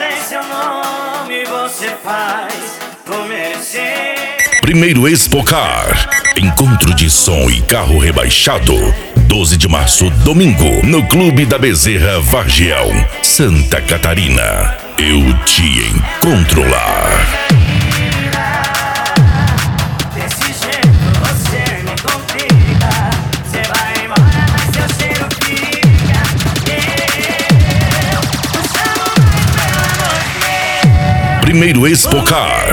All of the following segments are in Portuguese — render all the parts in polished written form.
em seu nome você faz por merecer. Primeiro Expocar, encontro de som e carro rebaixado. 12 de março, domingo, no Clube da Bezerra, Vargião, Santa Catarina. Eu te encontro lá. Desse jeito você me complica. Você vai embora, mas seu cheiro fica. Eu não chamo mais pelo amor de Deus. Primeiro Expocar.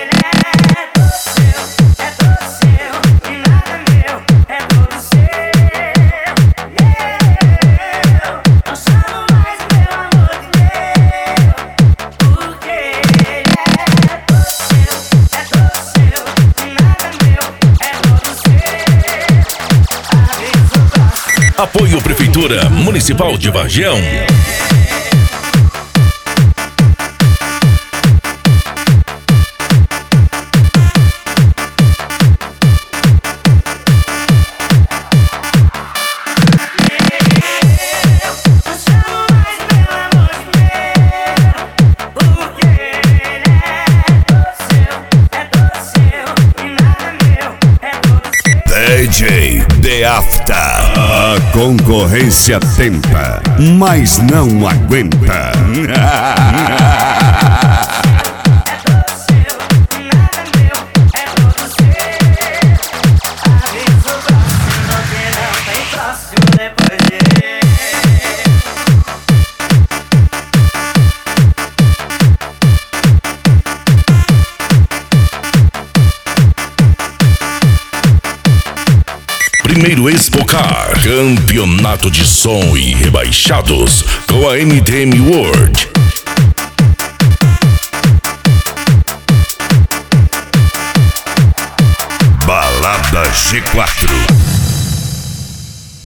Apoio Prefeitura Municipal de Vargião. DJ The After. A concorrência tenta, mas não aguenta. Primeiro Expocar, campeonato de som e rebaixados com a MTM World. Balada G4.